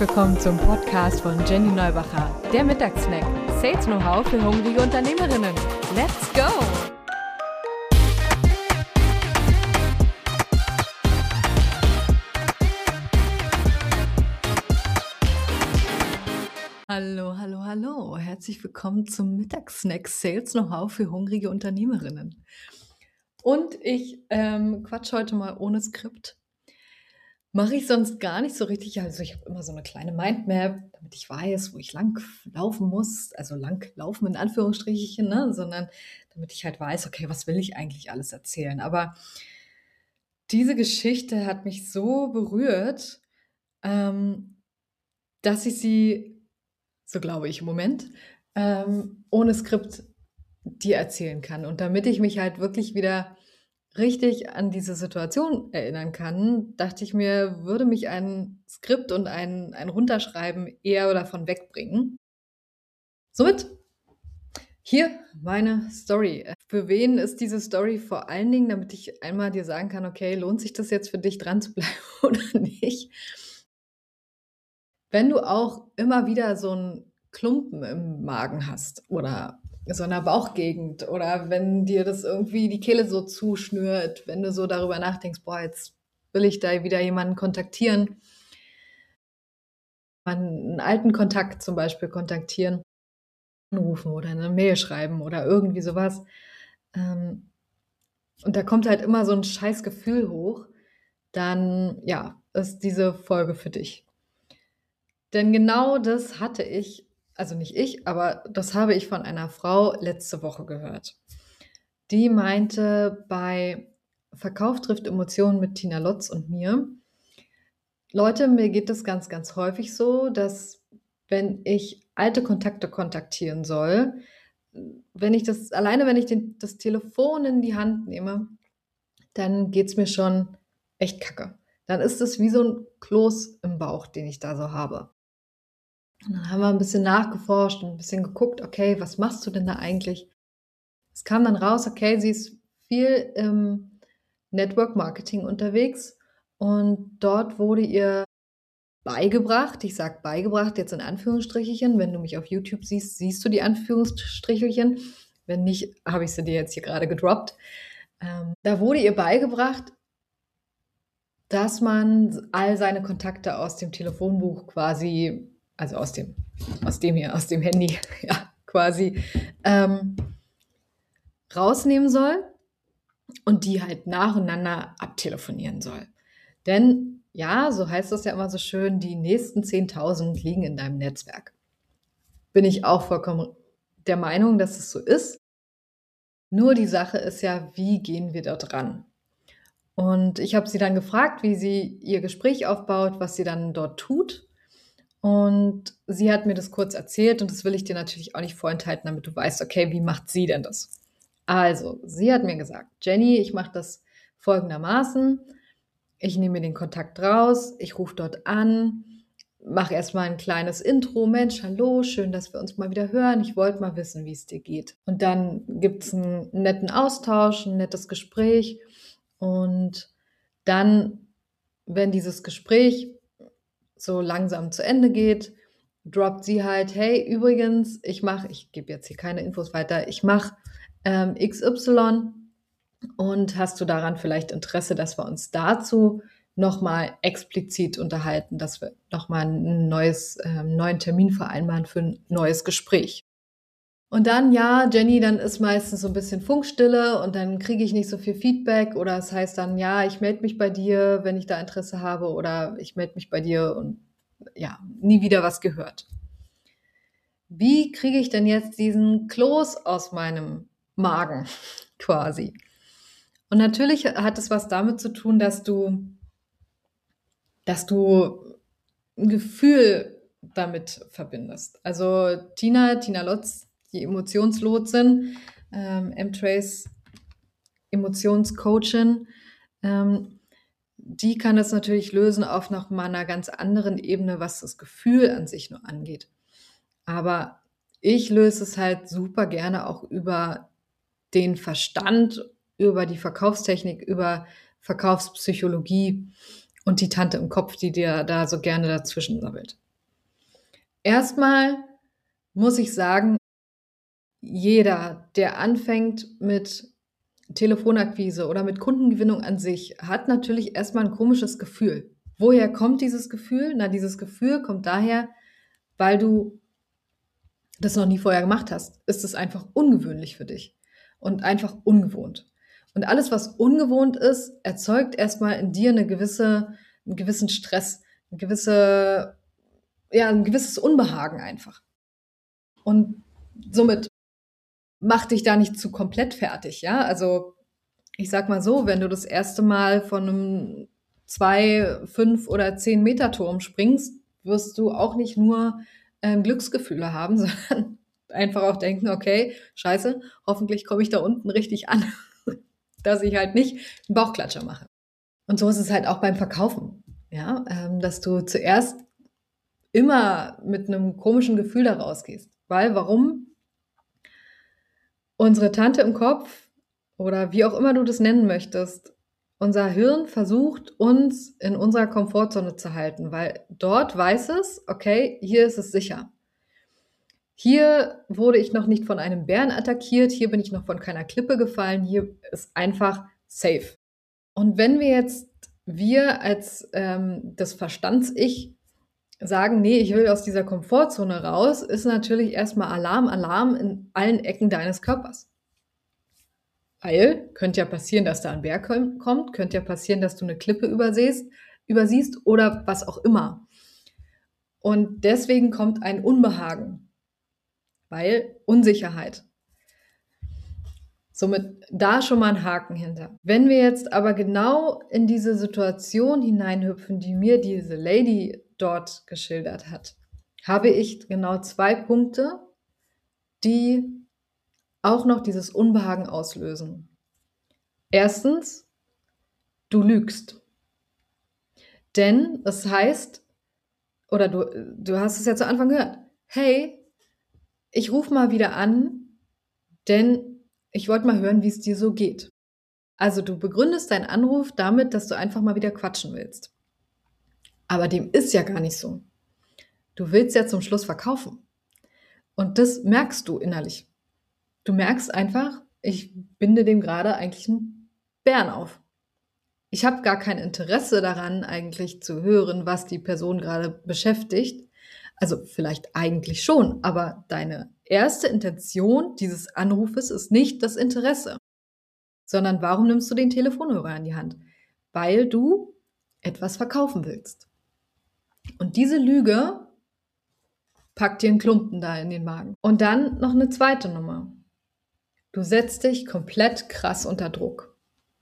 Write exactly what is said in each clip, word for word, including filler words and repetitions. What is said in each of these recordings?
willkommen zum Podcast von Jenny Neubacher, der Mittagssnack. Sales Know-how für hungrige Unternehmerinnen. Let's go! Hallo, hallo, hallo. Herzlich willkommen zum Mittagssnack Sales Know-how für hungrige Unternehmerinnen. Und ich ähm, quatsch heute mal ohne Skript. Mache ich sonst gar nicht so richtig. Also ich habe immer so eine kleine Mindmap, damit ich weiß, wo ich lang laufen muss. Also lang laufen in Anführungsstrichen, ne? Sondern damit ich halt weiß, okay, was will ich eigentlich alles erzählen. Aber diese Geschichte hat mich so berührt, ähm, dass ich sie, so glaube ich im Moment, ähm, ohne Skript dir erzählen kann. Und damit ich mich halt wirklich wieder richtig an diese Situation erinnern kann, dachte ich mir, würde mich ein Skript und ein, ein Runterschreiben eher davon wegbringen. Somit hier meine Story. Für wen ist diese Story vor allen Dingen, damit ich einmal dir sagen kann, okay, lohnt sich das jetzt für dich dran zu bleiben oder nicht? Wenn du auch immer wieder so einen Klumpen im Magen hast oder so in der Bauchgegend oder wenn dir das irgendwie die Kehle so zuschnürt, wenn du so darüber nachdenkst, boah, jetzt will ich da wieder jemanden kontaktieren, einen alten Kontakt zum Beispiel kontaktieren, anrufen oder eine Mail schreiben oder irgendwie sowas. Ähm, und da kommt halt immer so ein scheiß Gefühl hoch, dann ja, ist diese Folge für dich. Denn genau das hatte ich, also nicht ich, aber das habe ich von einer Frau letzte Woche gehört. Die meinte bei Verkauf trifft Emotionen mit Tina Lotz und mir: Leute, mir geht es ganz, ganz häufig so, dass wenn ich alte Kontakte kontaktieren soll, wenn ich das, alleine wenn ich den, das Telefon in die Hand nehme, dann geht es mir schon echt kacke. Dann ist es wie so ein Kloß im Bauch, den ich da so habe. Und dann haben wir ein bisschen nachgeforscht und ein bisschen geguckt, okay, was machst du denn da eigentlich? Es kam dann raus, okay, sie ist viel im Network Marketing unterwegs und dort wurde ihr beigebracht, ich sage beigebracht jetzt in Anführungsstrichelchen, wenn du mich auf YouTube siehst, siehst du die Anführungsstrichelchen, wenn nicht, habe ich sie dir jetzt hier gerade gedroppt. Ähm, da wurde ihr beigebracht, dass man all seine Kontakte aus dem Telefonbuch quasi, also aus dem, aus dem hier, aus dem Handy, ja, quasi ähm, rausnehmen soll und die halt nacheinander abtelefonieren soll. Denn, ja, so heißt das ja immer so schön, die nächsten zehntausend liegen in deinem Netzwerk. Bin ich auch vollkommen der Meinung, dass es so ist. Nur die Sache ist ja, wie gehen wir dort ran? Und ich habe sie dann gefragt, wie sie ihr Gespräch aufbaut, was sie dann dort tut. Und sie hat mir das kurz erzählt und das will ich dir natürlich auch nicht vorenthalten, damit du weißt, okay, wie macht sie denn das? Also, sie hat mir gesagt, Jenny, ich mache das folgendermaßen. Ich nehme mir den Kontakt raus, ich rufe dort an, mache erstmal ein kleines Intro. Mensch, hallo, schön, dass wir uns mal wieder hören. Ich wollte mal wissen, wie es dir geht. Und dann gibt es einen netten Austausch, ein nettes Gespräch. Und dann, wenn dieses Gespräch so langsam zu Ende geht, droppt sie halt, hey, übrigens, ich mache, ich gebe jetzt hier keine Infos weiter, ich mache ähm, X Y und hast du daran vielleicht Interesse, dass wir uns dazu nochmal explizit unterhalten, dass wir nochmal einen neues, ähm, neuen Termin vereinbaren für ein neues Gespräch. Und dann, ja, Jenny, dann ist meistens so ein bisschen Funkstille und dann kriege ich nicht so viel Feedback oder es heißt dann, ja, ich melde mich bei dir, wenn ich da Interesse habe oder ich melde mich bei dir und ja, nie wieder was gehört. Wie kriege ich denn jetzt diesen Kloß aus meinem Magen quasi? Und natürlich hat es was damit zu tun, dass du, dass du ein Gefühl damit verbindest. Also Tina, Tina Lotz, die Emotionslotsin, ähm, M-Trace Emotionscoachin, ähm, die kann das natürlich lösen auf noch mal einer ganz anderen Ebene, was das Gefühl an sich nur angeht. Aber ich löse es halt super gerne auch über den Verstand, über die Verkaufstechnik, über Verkaufspsychologie und die Tante im Kopf, die dir da so gerne dazwischen sammelt. Erstmal muss ich sagen, jeder, der anfängt mit Telefonakquise oder mit Kundengewinnung an sich, hat natürlich erstmal ein komisches Gefühl. Woher kommt dieses Gefühl? Na, dieses Gefühl kommt daher, weil du das noch nie vorher gemacht hast. Ist es einfach ungewöhnlich für dich und einfach ungewohnt. Und alles, was ungewohnt ist, erzeugt erstmal in dir eine gewisse, einen gewissen Stress, eine gewisse, ja, ein gewisses Unbehagen einfach. Und somit mach dich da nicht zu komplett fertig, ja? Also, ich sag mal so, wenn du das erste Mal von einem zwei, fünf oder zehn Meter Turm springst, wirst du auch nicht nur ähm, Glücksgefühle haben, sondern einfach auch denken, okay, scheiße, hoffentlich komme ich da unten richtig an, dass ich halt nicht einen Bauchklatscher mache. Und so ist es halt auch beim Verkaufen, ja, ähm, dass du zuerst immer mit einem komischen Gefühl da rausgehst. Weil, warum? Unsere Tante im Kopf oder wie auch immer du das nennen möchtest, unser Hirn versucht, uns in unserer Komfortzone zu halten, weil dort weiß es, okay, hier ist es sicher. Hier wurde ich noch nicht von einem Bären attackiert, hier bin ich noch von keiner Klippe gefallen, hier ist einfach safe. Und wenn wir jetzt, wir als ähm, das Verstands-Ich sagen, nee, ich will aus dieser Komfortzone raus, ist natürlich erstmal Alarm, Alarm in allen Ecken deines Körpers. Weil, könnte ja passieren, dass da ein Bär kommt, könnte ja passieren, dass du eine Klippe übersehst, übersiehst oder was auch immer. Und deswegen kommt ein Unbehagen, weil Unsicherheit. Somit da schon mal ein Haken hinter. Wenn wir jetzt aber genau in diese Situation hineinhüpfen, die mir diese Lady dort geschildert hat, habe ich genau zwei Punkte, die auch noch dieses Unbehagen auslösen. Erstens, du lügst. Denn es heißt, oder du, du hast es ja zu Anfang gehört, hey, ich rufe mal wieder an, denn ich wollte mal hören, wie es dir so geht. Also du begründest deinen Anruf damit, dass du einfach mal wieder quatschen willst. Aber dem ist ja gar nicht so. Du willst ja zum Schluss verkaufen. Und das merkst du innerlich. Du merkst einfach, ich binde dem gerade eigentlich einen Bären auf. Ich habe gar kein Interesse daran, eigentlich zu hören, was die Person gerade beschäftigt. Also vielleicht eigentlich schon, aber deine erste Intention dieses Anrufes ist nicht das Interesse, sondern warum nimmst du den Telefonhörer in die Hand? Weil du etwas verkaufen willst. Und diese Lüge packt dir einen Klumpen da in den Magen. Und dann noch eine zweite Nummer. Du setzt dich komplett krass unter Druck.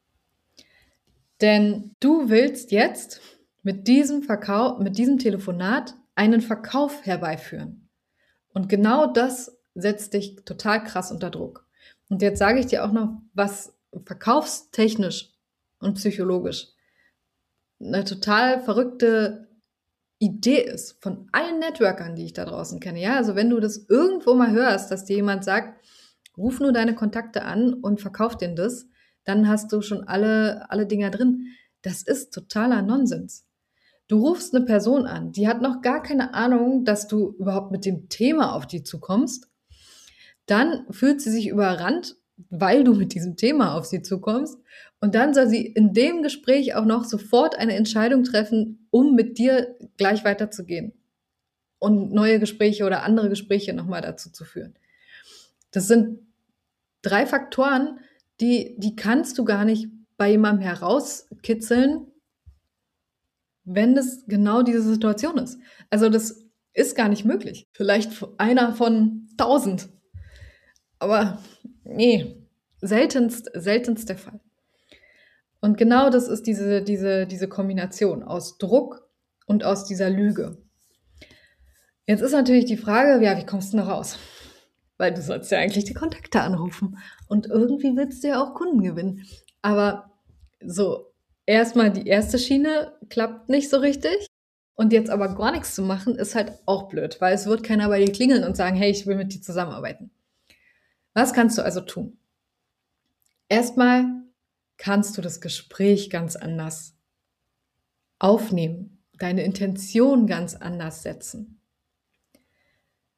Denn du willst jetzt mit diesem Verkauf, mit diesem Telefonat einen Verkauf herbeiführen. Und genau das setzt dich total krass unter Druck. Und jetzt sage ich dir auch noch, was verkaufstechnisch und psychologisch eine total verrückte Idee ist von allen Networkern, die ich da draußen kenne. Ja, also wenn du das irgendwo mal hörst, dass dir jemand sagt, ruf nur deine Kontakte an und verkauf denen das, dann hast du schon alle, alle Dinger drin. Das ist totaler Nonsens. Du rufst eine Person an, die hat noch gar keine Ahnung, dass du überhaupt mit dem Thema auf die zukommst. Dann fühlt sie sich überrannt, weil du mit diesem Thema auf sie zukommst. Und dann soll sie in dem Gespräch auch noch sofort eine Entscheidung treffen, um mit dir gleich weiterzugehen und neue Gespräche oder andere Gespräche nochmal dazu zu führen. Das sind drei Faktoren, die, die kannst du gar nicht bei jemandem herauskitzeln, wenn das genau diese Situation ist. Also das ist gar nicht möglich. Vielleicht einer von tausend. Aber nee, seltenst, seltenst der Fall. Und genau das ist diese, diese, diese Kombination aus Druck und aus dieser Lüge. Jetzt ist natürlich die Frage, ja, wie kommst du noch raus? Weil du sollst ja eigentlich die Kontakte anrufen. Und irgendwie willst du ja auch Kunden gewinnen. Aber so, erstmal die erste Schiene klappt nicht so richtig. Und jetzt aber gar nichts zu machen, ist halt auch blöd, weil es wird keiner bei dir klingeln und sagen, hey, ich will mit dir zusammenarbeiten. Was kannst du also tun? Erstmal kannst du das Gespräch ganz anders aufnehmen, deine Intention ganz anders setzen.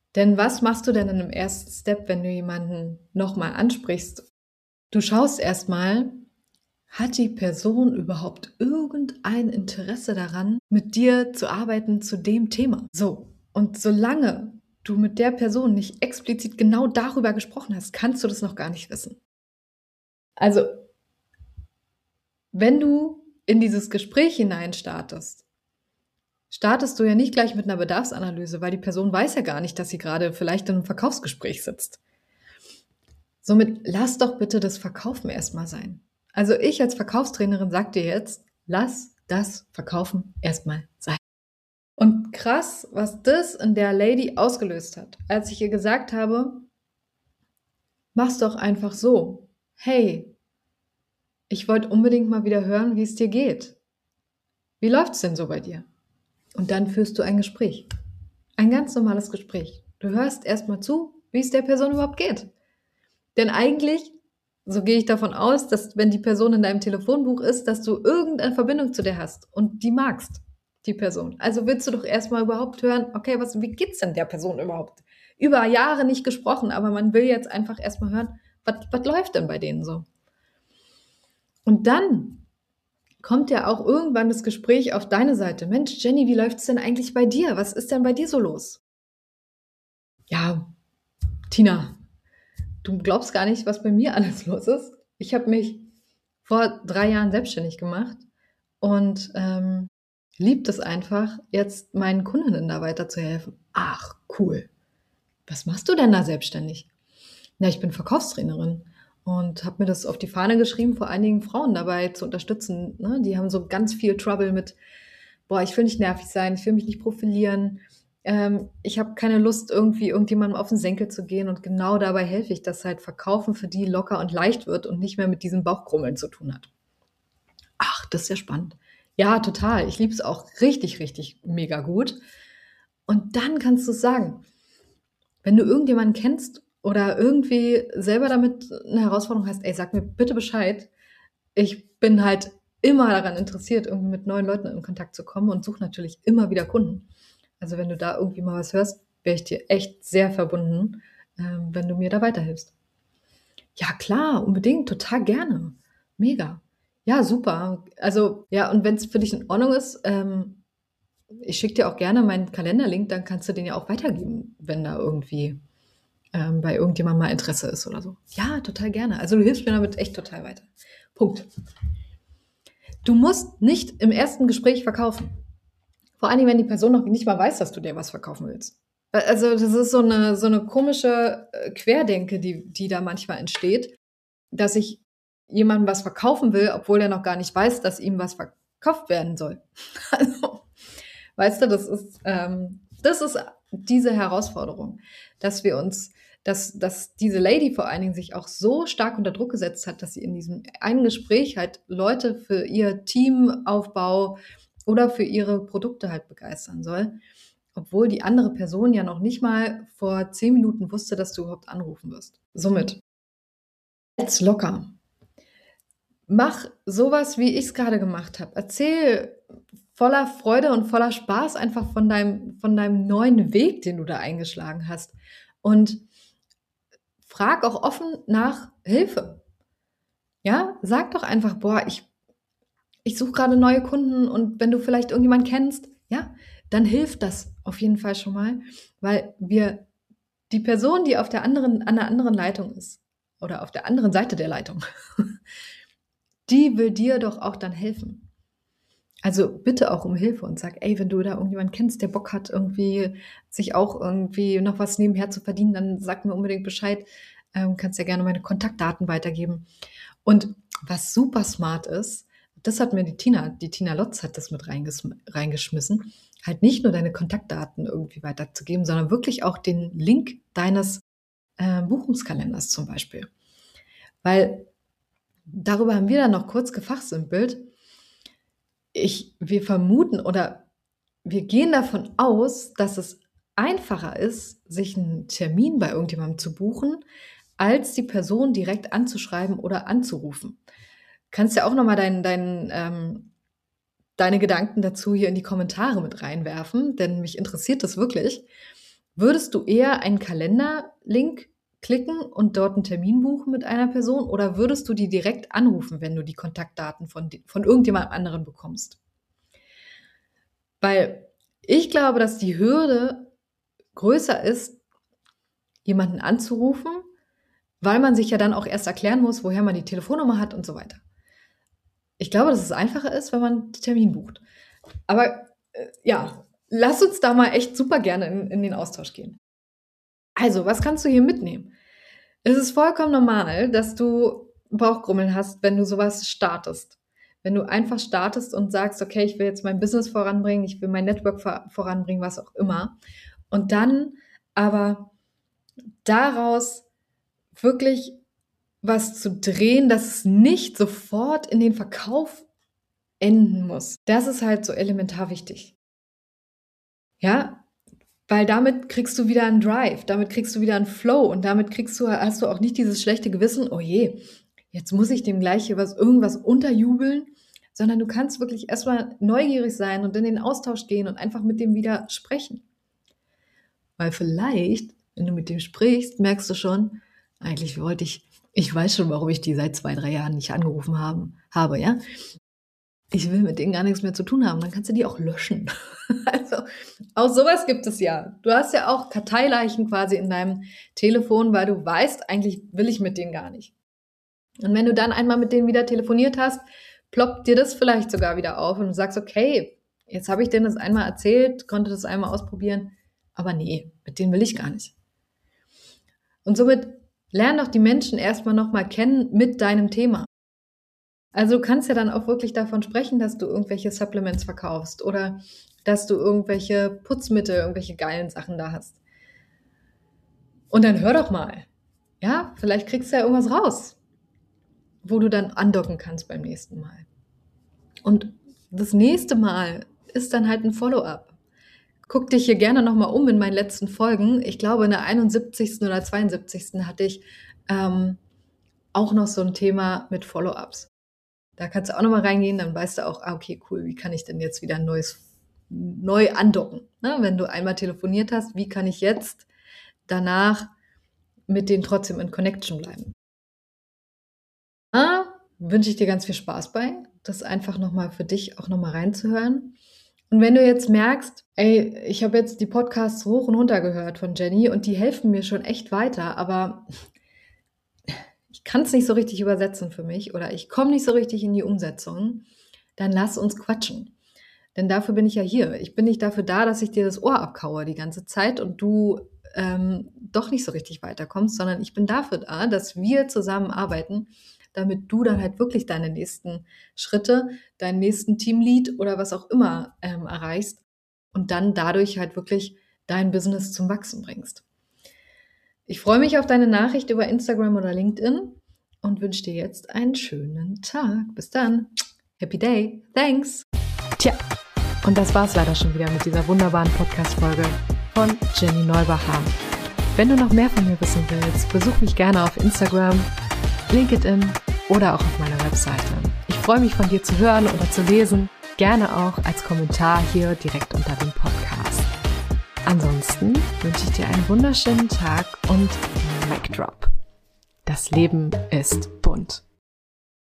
Denn was machst du denn in 'nem ersten Step, wenn du jemanden noch mal ansprichst? Du schaust erst mal, hat die Person überhaupt irgendein Interesse daran, mit dir zu arbeiten zu dem Thema? So, und solange du mit der Person nicht explizit genau darüber gesprochen hast, kannst du das noch gar nicht wissen. Also wenn du in dieses Gespräch hinein startest, startest du ja nicht gleich mit 'ner Bedarfsanalyse, weil die Person weiß ja gar nicht, dass sie grade vielleicht in 'nem Verkaufsgespräch sitzt. Somit lass doch bitte das Verkaufen erst mal sein. Also, ich als Verkaufstrainerin sage dir jetzt: „Lass das Verkaufen erst mal sein.“ Und krass, was das in der Lady ausgelöst hat, als ich ihr gesagt habe: „Mach's doch einfach so. Hey, ich wollte unbedingt mal wieder hören, wie's dir geht. Wie läuft's denn so bei dir?“ Und dann führst du ein Gespräch. Ein ganz normales Gespräch. Du hörst erst mal zu, wie's der Person überhaupt geht. Denn eigentlich, so gehe ich davon aus, dass wenn die Person in deinem Telefonbuch ist, dass du irgendeine Verbindung zu der hast und die magst, die Person. Also willst du doch erst mal überhaupt hören: „Okay, was wie geht's denn der Person überhaupt?“ Über Jahre nicht gesprochen, aber man will jetzt einfach erst mal hören, was was läuft denn bei denen so? Und dann kommt ja auch irgendwann das Gespräch auf deine Seite: „Mensch, Jenny, wie läuft's denn eigentlich bei dir? Was ist denn bei dir so los?“ „Ja, Tina, du glaubst gar nicht, was bei mir alles los ist. Ich habe mich vor drei Jahren selbstständig gemacht und, ähm, liebe das einfach, jetzt meinen Kundinnen da weiterzuhelfen.“ „Ach, cool. Was machst du denn da selbstständig?“ „Na, ich bin Verkaufstrainerin und habe mir das auf die Fahne geschrieben, vor allen Dingen Frauen dabei zu unterstützen, ne? Die haben so ganz viel Trouble mit: ‚Boah, ich will nicht nervig sein, ich will mich nicht profilieren. Ähm, ich habe keine Lust, irgendwie irgendjemandem auf 'n Senkel zu gehen.‘ Und genau dabei helfe ich, dass halt Verkaufen für die locker und leicht wird und nicht mehr mit diesem Bauchgrummeln zu tun hat.“ „Ach, das ist ja spannend.“ „Ja, total. Ich liebe es auch richtig, richtig mega gut.“ Und dann kannst du's sagen. Wenn du irgendjemanden kennst oder irgendwie selber damit 'ne Herausforderung hast: „Ey, sag mir bitte Bescheid. Ich bin halt immer daran interessiert, irgendwie mit neuen Leuten in Kontakt zu kommen und suche natürlich immer wieder Kunden.“ Also, wenn du da irgendwie mal was hörst, wäre ich dir echt sehr verbunden, ähm, wenn du mir da weiterhilfst. „Ja klar, unbedingt, total gerne. Mega. Ja, super. Also, ja, und wenn's für dich in Ordnung ist, ähm, ich schicke dir auch gerne meinen Kalenderlink, dann kannst du den ja auch weitergeben, wenn da irgendwie, ähm, bei irgendjemandem mal Interesse ist oder so.“ „Ja, total gerne. Also, du hilfst mir damit echt total weiter.“ Punkt. Du musst nicht im ersten Gespräch verkaufen. Vor allen Dingen, wenn die Person noch nicht mal weiß, dass du der was verkaufen willst. A also, das ist so 'ne so 'ne komische, äh, Querdenke, die die da manchmal entsteht, dass ich jemandem was verkaufen will, obwohl er noch gar nicht weiß, dass ihm was verkauft werden soll. Also, weißt du, das ist, ähm das ist diese Herausforderung, dass wir uns dass dass diese Lady vor allen Dingen sich auch so stark unter Druck gesetzt hat, dass sie in diesem einen Gespräch halt Leute für ihr Teamaufbau oder für ihre Produkte halt begeistern soll, obwohl die andere Person ja noch nicht mal vor zehn Minuten wusste, dass du überhaupt anrufen wirst. Somit jetzt locker. Mach so was, wie ich's grade gemacht habe. Erzähl voller Freude und voller Spaß einfach von deinem von deinem neuen Weg, den du da eingeschlagen hast. Und frag auch offen nach Hilfe. Ja, sag doch einfach: „Boah, ich ich suche grade neue Kunden und wenn du vielleicht irgendjemanden kennst, ja, dann hilft das auf jeden Fall schon mal.“ Weil wir die Person, die auf der anderen an der anderen Leitung ist oder auf der anderen Seite der Leitung, die will dir doch auch dann helfen. Also, bitte auch um Hilfe und sag: „Ey, wenn du da irgendjemanden kennst, der Bock hat, irgendwie sich auch irgendwie noch was nebenher zu verdienen, dann sag mir unbedingt Bescheid. Ähm, kannst ja gerne meine Kontaktdaten weitergeben.“ Und was super smart ist, das hat mir die Tina die Tina Lotz hat das mit reingesm reingeschmissen, halt nicht nur deine Kontaktdaten irgendwie weiterzugeben, sondern wirklich auch den Link deines, äh, Buchungskalenders zum Beispiel. Weil darüber haben wir dann noch kurz gefachsimpelt. Ich wir vermuten oder wir gehen davon aus, dass es einfacher ist, sich 'n Termin bei irgendjemandem zu buchen, als die Person direkt anzuschreiben oder anzurufen. Kannst ja auch noch mal dein dein ähm, deine Gedanken dazu hier in die Kommentare mit reinwerfen, denn mich interessiert das wirklich. Würdest du eher einen Kalenderlink klicken und dort einen Termin buchen mit einer Person oder würdest du die direkt anrufen, wenn du die Kontaktdaten von, von irgendjemand anderen bekommst? Weil ich glaube, dass die Hürde größer ist, jemanden anzurufen, weil man sich ja dann auch erst erklären muss, woher man die Telefonnummer hat und so weiter. Ich glaube, dass es einfacher ist, wenn man einen Termin bucht. Aber äh, ja, lass uns da mal echt super gerne in, in den Austausch gehen. Also, was kannst du hier mitnehmen? Es ist vollkommen normal, dass du Bauchgrummeln hast, wenn du sowas startest. Wenn du einfach startest und sagst, okay, ich will jetzt mein Business voranbringen, ich will mein Network vor- voranbringen, was auch immer. Und dann aber daraus wirklich was zu drehen, dass es nicht sofort in den Verkauf enden muss. Das ist halt so elementar wichtig. Ja, weil damit kriegst du wieder einen Drive, damit kriegst du wieder einen Flow und damit kriegst du, hast du auch nicht dieses schlechte Gewissen, oh je, jetzt muss ich dem gleich hier was, irgendwas unterjubeln, sondern du kannst wirklich erstmal neugierig sein und in den Austausch gehen und einfach mit dem wieder sprechen. Weil vielleicht, wenn du mit dem sprichst, merkst du schon, eigentlich wollte ich, ich weiß schon, warum ich die seit zwei, drei Jahren nicht angerufen haben, habe, ja. Ich will mit denen gar nichts mehr zu tun haben, dann kannst du die auch löschen. Also, auch sowas gibt es ja. Du hast ja auch Karteileichen quasi in deinem Telefon, weil du weißt, eigentlich will ich mit denen gar nicht. Und wenn du dann einmal mit denen wieder telefoniert hast, ploppt dir das vielleicht sogar wieder auf und du sagst, okay, jetzt habe ich denen das einmal erzählt, konnte das einmal ausprobieren, aber nee, mit denen will ich gar nicht. Und somit lern doch die Menschen erstmal nochmal kennen mit deinem Thema. Also du kannst ja dann auch wirklich davon sprechen, dass du irgendwelche Supplements verkaufst oder dass du irgendwelche Putzmittel, irgendwelche geilen Sachen da hast. Und dann hör doch mal. Ja, vielleicht kriegst du ja irgendwas raus, wo du dann andocken kannst beim nächsten Mal. Und das nächste Mal ist dann halt ein Follow-up. Guck dich hier gerne nochmal um in meinen letzten Folgen. Ich glaube, in der einundsiebzigsten oder zweiundsiebzigsten hatte ich ähm, auch noch so ein Thema mit Follow-ups. Da kannst du auch nochmal reingehen, dann weißt du auch, ah, okay, cool, wie kann ich denn jetzt wieder ein neues, neu andocken? Ne? Wenn du einmal telefoniert hast, wie kann ich jetzt danach mit denen trotzdem in Connection bleiben? Da wünsche ich dir ganz viel Spaß bei, das einfach nochmal für dich auch nochmal reinzuhören. Und wenn du jetzt merkst, ey, ich habe jetzt die Podcasts hoch und runter gehört von Jenny und die helfen mir schon echt weiter, aber ich kann es nicht so richtig übersetzen für mich oder ich komme nicht so richtig in die Umsetzung, dann lass uns quatschen. Denn dafür bin ich ja hier. Ich bin nicht dafür da, dass ich dir das Ohr abkaue die ganze Zeit und du ähm, doch nicht so richtig weiterkommst, sondern ich bin dafür da, dass wir zusammenarbeiten, damit du dann halt wirklich deine nächsten Schritte, deinen nächsten Teamlead oder was auch immer ähm, erreichst und dann dadurch halt wirklich dein Business zum Wachsen bringst. Ich freue mich auf deine Nachricht über Instagram oder LinkedIn und wünsche dir jetzt einen schönen Tag. Bis dann. Happy Day. Thanks. Tja, und das war's leider schon wieder mit dieser wunderbaren Podcast-Folge von Jenny Neubacher. Wenn du noch mehr von mir wissen willst, besuch mich gerne auf Instagram, LinkedIn oder auch auf meiner Webseite. Ich freue mich, von dir zu hören oder zu lesen. Gerne auch als Kommentar hier direkt unter dem Podcast. Ansonsten wünsche ich dir einen wunderschönen Tag und Mic Drop. Das Leben ist bunt.